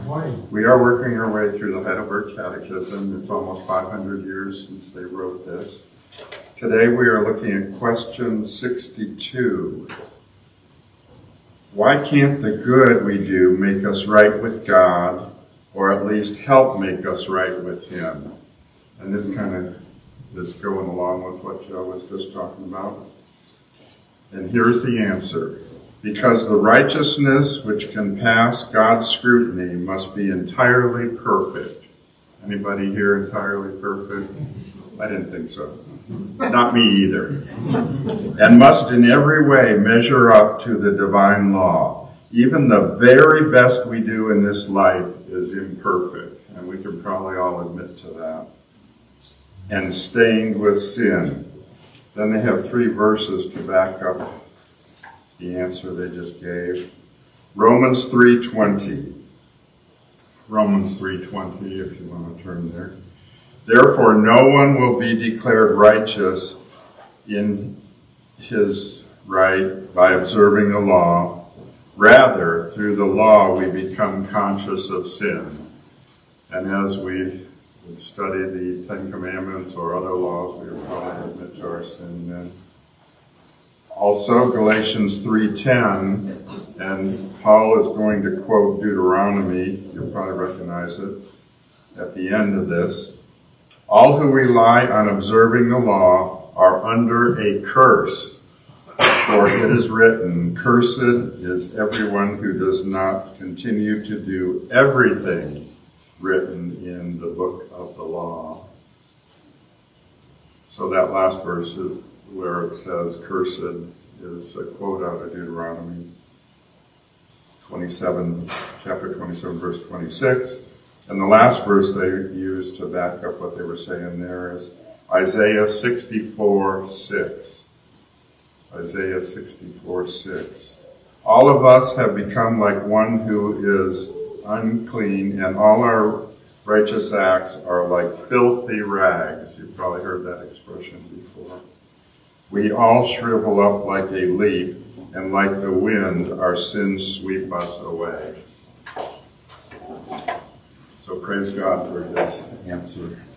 We are working our way through the Heidelberg Catechism. It's almost 500 years since they wrote this. Today we are looking at question 62. Why can't the good we do make us right with God, or at least help make us right with Him? And this kind of is going along with what Joe was just talking about. And here's the answer. Because the righteousness which can pass God's scrutiny must be entirely perfect. Anybody here entirely perfect? I didn't think so. Not me either. And must in every way measure up to the divine law. Even the very best we do in this life is imperfect. And we can probably all admit to that. And stained with sin. Then they have 3 verses to back up the answer they just gave. Romans 3:20. Romans 3:20, if you want to turn there. Therefore, no one will be declared righteous in his right by observing the law. Rather, through the law, we become conscious of sin. And as we study the Ten Commandments or other laws, we will probably admit to our sin then. Also, Galatians 3:10, and Paul is going to quote Deuteronomy. You'll probably recognize it at the end of this. All who rely on observing the law are under a curse, for it is written, "Cursed is everyone who does not continue to do everything written in the book of the law." So that last verse is where it says cursed is a quote out of Deuteronomy 27, chapter 27, verse 26. And the last verse they used to back up what they were saying there is Isaiah 64:6. Isaiah 64:6. All of us have become like one who is unclean, and all our righteous acts are like filthy rags. You've probably heard that expression before. We all shrivel up like a leaf, and like the wind, our sins sweep us away. So praise God for His answer.